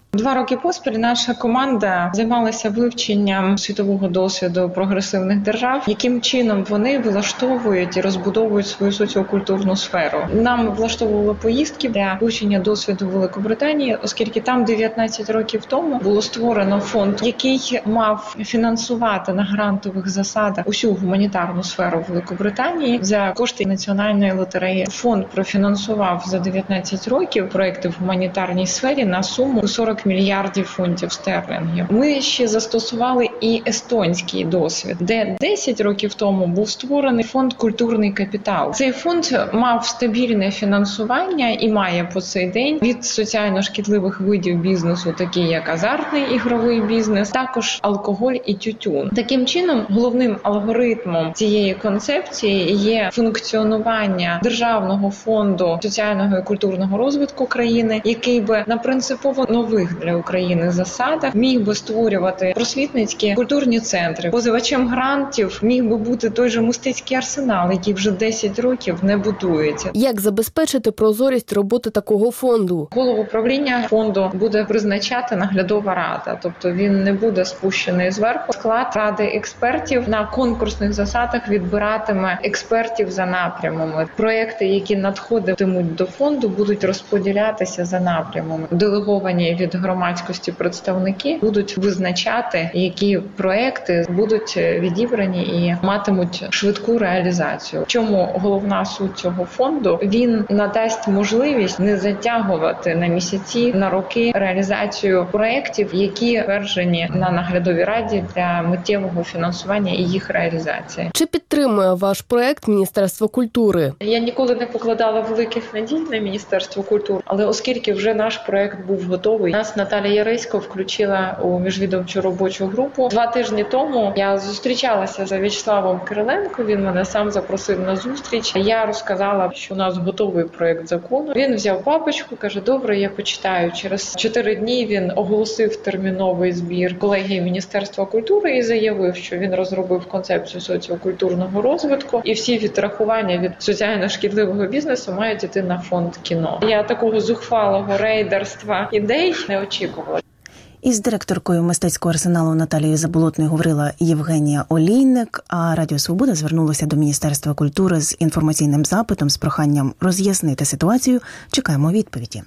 Два роки поспіль наша команда займалася вивченням світового досвіду прогресивних держав, яким чином вони влаштовують і розбудовують свою соціокультурну сферу. Нам влаштовували поїздки для вивчення досвіду Великобританії, оскільки там дев'ятнадцять років тому було створено фонд, який мав фінансувати на грантових засадах усю гуманітарну сферу Великобританії за кошти національної лотереї. Фонд профінансував за дев'ятнадцять років проекти в гуманітарній сфері на суму сорок мільярдів фунтів стерлінгів. Ми ще застосували і естонський досвід, де десять років тому був створений фонд «Культурний капітал». Цей фонд мав стабільне фінансування і має по цей день від соціально шкідливих видів бізнесу, такі як азартний ігровий бізнес, також алкоголь і тютюн. Таким чином, головним алгоритмом цієї концепції є функціонування Державного фонду соціального і культурного розвитку країни, який би на принципово нових для України засадах міг би створювати просвітницькі культурні центри. Позивачем грантів міг би бути той же мистецький арсенал, який вже десять років не будується. Як забезпечити прозорість роботи такого фонду? Голову правління фонду буде призначати наглядова рада, тобто він не буде спущений зверху. Склад ради експертів на конкурсних засадах відбиратиме експертів за напрямами. Проекти, які надходитимуть до фонду, будуть розподілятися за напрямами. Делеговані від громадськості представники будуть визначати, які проекти будуть відібрані і матимуть швидку реалізацію. В чому головна суть цього фонду? Він надасть можливість не затягувати на місяці, на роки реалізацію проєктів, які ввержені на наглядовій раді для миттєвого фінансування і їх реалізації. Чи підтримує ваш проєкт Міністерство культури? Я ніколи не покладала великих надій на Міністерство культури, але оскільки вже наш проєкт був готовий, нас Наталія Яресько включила у міжвідомчу робочу групу. Два тижні тому я зустрічалася з В'ячеславом Кириленко, він мене сам запросив на зустріч. Я розказала, що у нас готовий проєкт закону. Він взяв папочку, каже, добре, я почитаю. Через чотири дні він оголосив терміновий збір колегії Міністерства культури і заявив, що він розробив концепцію соціокультурного розвитку і всі відрахування від соціально шкідливого бізнесу мають йти на фонд кіно. Я такого зухвалого рейдерства ідей не очікувала. Із директоркою мистецького арсеналу Наталією Заболотною говорила Євгенія Олійник, а Радіо Свобода звернулося до Міністерства культури з інформаційним запитом з проханням роз'яснити ситуацію. Чекаємо відповіді.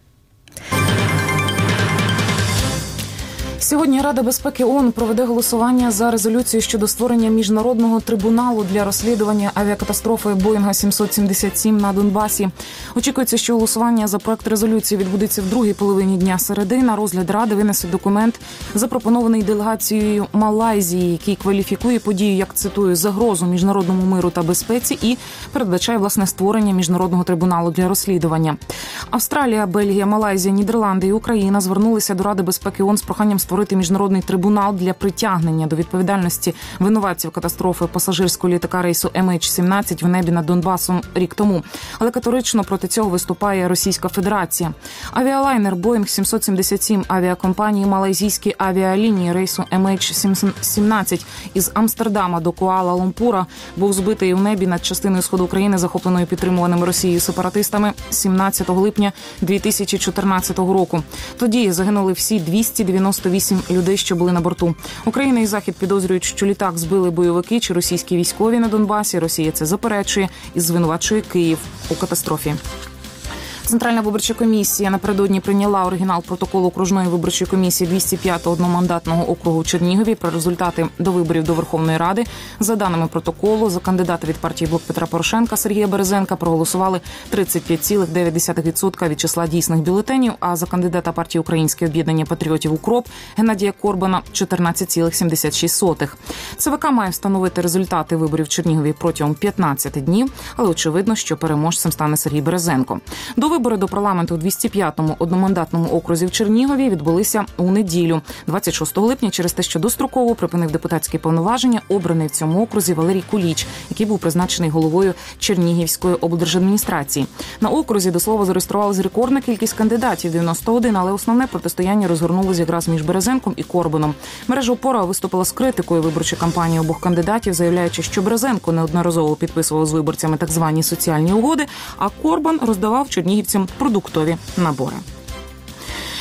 Сьогодні Рада безпеки ООН проведе голосування за резолюцію щодо створення міжнародного трибуналу для розслідування авіакатастрофи Боїнга сімсот сімдесят сім на Донбасі. Очікується, що голосування за проект резолюції відбудеться в другій половині дня середи. На розгляд Ради винесуть документ, запропонований делегацією Малайзії, який кваліфікує подію, як цитую, загрозу міжнародному миру та безпеці і передбачає, власне, створення міжнародного трибуналу для розслідування. Австралія, Бельгія, Малайзія, Нідерланди і Україна звернулися до Ради безпеки ООН з проханням створити міжнародний трибунал для притягнення до відповідальності винуватців катастрофи пасажирського літака рейсу ем ейч сімнадцять в небі над Донбасом рік тому. Але категорично проти цього виступає Російська Федерація. Авіалайнер Боїнг сімсот сімдесят сім авіакомпанії малайзійські авіалінії рейсу ем ейч сімнадцять із Амстердама до Куала-Лумпура був збитий у небі над частиною сходу України, захопленою підтримуваними Росією сепаратистами сімнадцятого липня дві тисячі чотирнадцятого року. Тоді загинули всі двісті дев'яносто вісім людей, що були на борту. Україна і Захід підозрюють, що літак збили бойовики чи російські військові на Донбасі. Росія це заперечує і звинувачує Київ у катастрофі. Центральна виборча комісія напередодні прийняла оригінал протоколу окружної виборчої комісії двісті п'ятого одномандатного округу в Чернігові про результати до виборів до Верховної Ради. За даними протоколу, за кандидата від партії «Блок Петра Порошенка» Сергія Березенка проголосували тридцять п'ять цілих дев'ять десятих відсотка від числа дійсних бюлетенів, а за кандидата партії «Українське об'єднання патріотів УКРОП» Геннадія Корбана – чотирнадцять цілих сімдесят шість сотих. ЦВК має встановити результати виборів в Чернігові протягом п'ятнадцяти днів, але очевидно, що переможцем стане Сергій Березенко. До Вибори до парламенту у двісті п'ятому одномандатному окрузі в Чернігові відбулися у неділю, двадцять шостого липня, через те, що достроково припинив депутатські повноваження обраний в цьому окрузі Валерій Куліч, який був призначений головою Чернігівської облдержадміністрації. На окрузі, до слова, зареєструвалась рекордна кількість кандидатів – дев'яносто один, але основне протистояння розгорнулося якраз між Березенком і Корбаном. Мережа «Опора» виступила з критикою виборчої кампанії обох кандидатів, заявляючи, що Березенко неодноразово підписував з виборцями так звані соціальні угоди, а Корбан роздавав чернігівцям продуктові набори.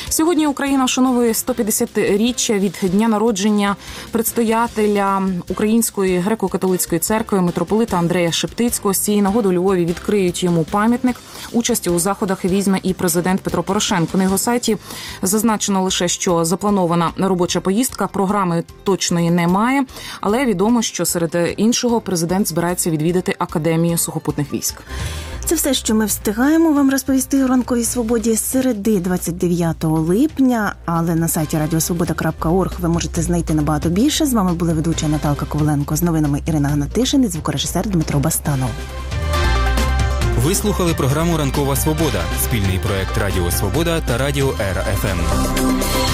Сьогодні Україна вшановує сто п'ятдесятиріччя від дня народження предстоятеля Української греко-католицької церкви митрополита Андрея Шептицького. З цієї нагоди у Львові відкриють йому пам'ятник. Участь у заходах візьме і президент Петро Порошенко. На його сайті зазначено лише, що запланована робоча поїздка, програми точної немає, але відомо, що серед іншого президент збирається відвідати Академію сухопутних військ. Це все, що ми встигаємо вам розповісти у ранковій свободі з середи двадцять дев'ятого липня, але на сайті радіосвобода крапка орг ви можете знайти набагато більше. З вами були ведуча Наталка Коваленко, з новинами Ірина Гнатишин і звукорежисер Дмитро Бастанов. Ви слухали програму «Ранкова свобода» – спільний проект Радіо Свобода та Радіо Ера еф ем.